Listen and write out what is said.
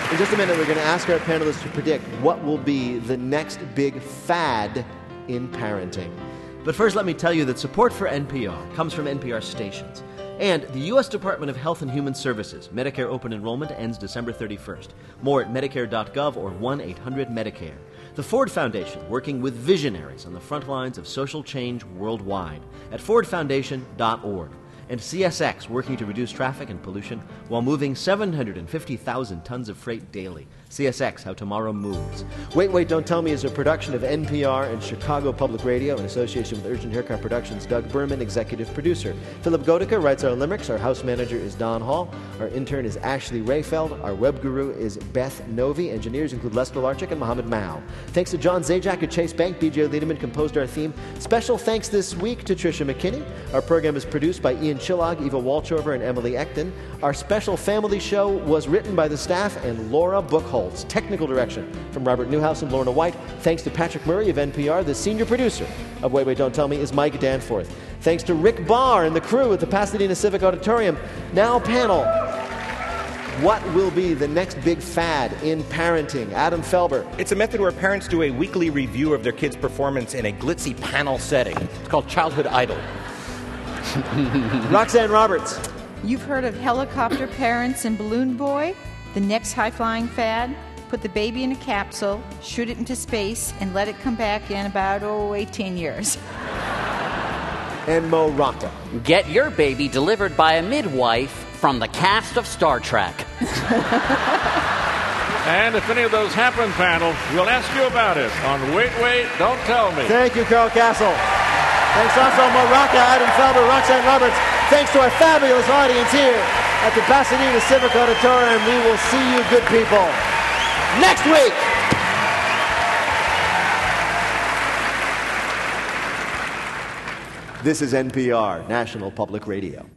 In just a minute, we're going to ask our panelists to predict what will be the next big fad in parenting. But first, let me tell you that support for NPR comes from NPR stations and the U.S. Department of Health and Human Services. Medicare open enrollment ends December 31st. More at Medicare.gov or 1-800-MEDICARE. The Ford Foundation, working with visionaries on the front lines of social change worldwide at fordfoundation.org. And CSX, working to reduce traffic and pollution while moving 750,000 tons of freight daily. CSX, how tomorrow moves. Wait, Wait, Don't Tell Me is a production of NPR and Chicago Public Radio in association with Urgent Haircut Productions. Doug Berman, executive producer. Philip Godica writes our limericks. Our house manager is Don Hall. Our intern is Ashley Rayfeld. Our web guru is Beth Novi. Engineers include Les Pilarczyk and Mohammed Mao. Thanks to John Zajac at Chase Bank. BJ Liederman composed our theme. Special thanks this week to Tricia McKinney. Our program is produced by Ian Chillog, Eva Walchover, and Emily Ekton. Our special family show was written by the staff and Laura Buchholz. Technical direction from Robert Newhouse and Lorna White. Thanks to Patrick Murray of NPR. The senior producer of Wait, Wait, Don't Tell Me is Mike Danforth. Thanks to Rick Barr and the crew at the Pasadena Civic Auditorium. Now, panel, what will be the next big fad in parenting? Adam Felber. It's a method where parents do a weekly review of their kids' performance in a glitzy panel setting. It's called Childhood Idol. Roxanne Roberts. You've heard of helicopter parents and balloon boy? The next high-flying fad? Put the baby in a capsule, shoot it into space, and let it come back in about, 18 years. And Mo Rocca. Get your baby delivered by a midwife from the cast of Star Trek. And if any of those happen, panel, we'll ask you about it on Wait, Wait, Don't Tell Me. Thank you, Carl Castle. Thanks also Mo Rocca, Adam Felber, Roxanne Roberts. Thanks to our fabulous audience here at the Pasadena Civic Auditorium. We will see you, good people, next week. This is NPR, National Public Radio.